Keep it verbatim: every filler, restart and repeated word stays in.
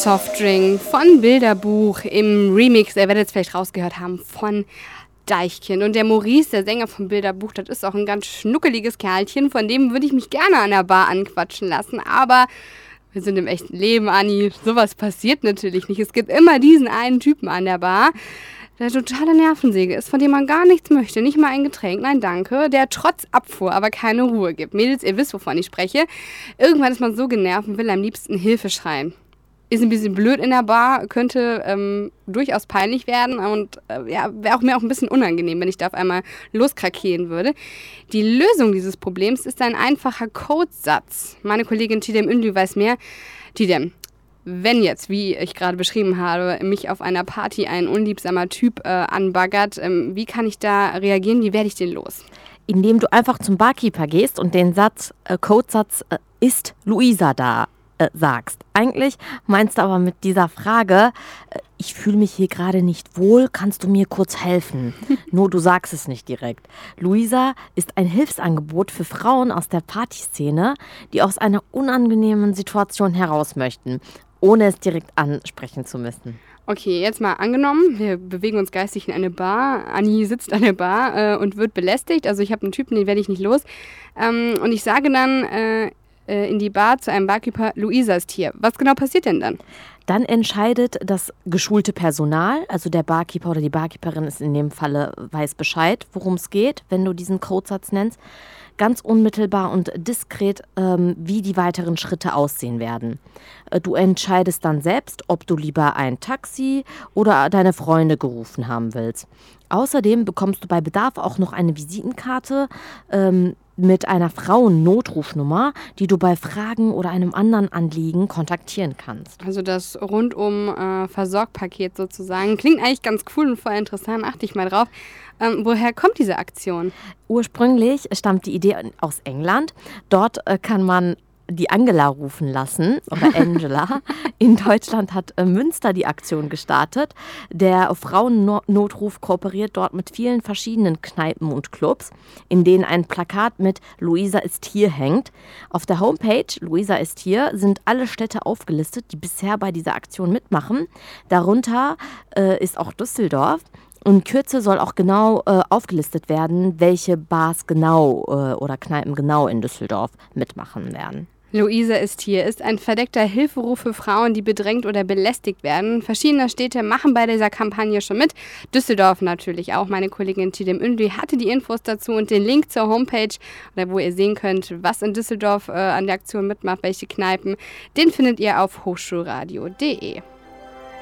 Softdrink von Bilderbuch im Remix, ihr werdet es vielleicht rausgehört haben, von Deichkind. Und der Maurice, der Sänger von Bilderbuch, das ist auch ein ganz schnuckeliges Kerlchen, von dem würde ich mich gerne an der Bar anquatschen lassen, aber wir sind im echten Leben, Anni, sowas passiert natürlich nicht. Es gibt immer diesen einen Typen an der Bar, der totale Nervensäge ist, von dem man gar nichts möchte, nicht mal ein Getränk, nein danke, der trotz Abfuhr aber keine Ruhe gibt. Mädels, ihr wisst, wovon ich spreche. Irgendwann ist man so genervt und will am liebsten Hilfe schreien. Ist ein bisschen blöd in der Bar, könnte ähm, durchaus peinlich werden und äh, ja, wäre auch mir auch ein bisschen unangenehm, wenn ich da auf einmal loskrakeelen würde. Die Lösung dieses Problems ist ein einfacher Codesatz. Meine Kollegin Tidem Ünlü weiß mehr. Tidem, wenn jetzt, wie ich gerade beschrieben habe, mich auf einer Party ein unliebsamer Typ äh, anbaggert, ähm, wie kann ich da reagieren? Wie werde ich den los? Indem du einfach zum Barkeeper gehst und den Satz, äh, Codesatz, äh, ist Luisa da, äh, sagst. Eigentlich meinst du aber mit dieser Frage, äh, ich fühle mich hier gerade nicht wohl, kannst du mir kurz helfen? Nur du sagst es nicht direkt. Luisa ist ein Hilfsangebot für Frauen aus der Partyszene, die aus einer unangenehmen Situation heraus möchten, ohne es direkt ansprechen zu müssen. Okay, jetzt mal angenommen, wir bewegen uns geistig in eine Bar. Anni sitzt an der Bar äh, und wird belästigt. Also ich habe einen Typen, den werde ich nicht los. Ähm, und ich sage dann äh, äh, in die Bar zu einem Barkeeper, Luisa ist hier. Was genau passiert denn dann? Dann entscheidet das geschulte Personal, also der Barkeeper oder die Barkeeperin ist in dem Falle, weiß Bescheid, worum es geht, wenn du diesen Codesatz nennst, ganz unmittelbar und diskret, ähm, wie die weiteren Schritte aussehen werden. Äh, du entscheidest dann selbst, ob du lieber ein Taxi oder deine Freunde gerufen haben willst. Außerdem bekommst du bei Bedarf auch noch eine Visitenkarte ähm, mit einer Frauennotrufnummer, die du bei Fragen oder einem anderen Anliegen kontaktieren kannst. Also das rundum äh, Versorgpaket sozusagen. Klingt eigentlich ganz cool und voll interessant, achte ich mal drauf. Ähm, woher kommt diese Aktion? Ursprünglich stammt die Idee aus England. Dort äh, kann man die Angela rufen lassen, oder Angela. In Deutschland hat äh, Münster die Aktion gestartet. Der Frauennotruf kooperiert dort mit vielen verschiedenen Kneipen und Clubs, in denen ein Plakat mit Luisa ist hier hängt. Auf der Homepage Luisa ist hier sind alle Städte aufgelistet, die bisher bei dieser Aktion mitmachen. Darunter äh, ist auch Düsseldorf. In Kürze soll auch genau äh, aufgelistet werden, welche Bars genau äh, oder Kneipen genau in Düsseldorf mitmachen werden. Luisa ist hier ist ein verdeckter Hilferuf für Frauen, die bedrängt oder belästigt werden. Verschiedene Städte machen bei dieser Kampagne schon mit. Düsseldorf natürlich auch. Meine Kollegin Tidem Ünlü hatte die Infos dazu und den Link zur Homepage, oder wo ihr sehen könnt, was in Düsseldorf äh, an der Aktion mitmacht, welche Kneipen, den findet ihr auf hochschulradio punkt de.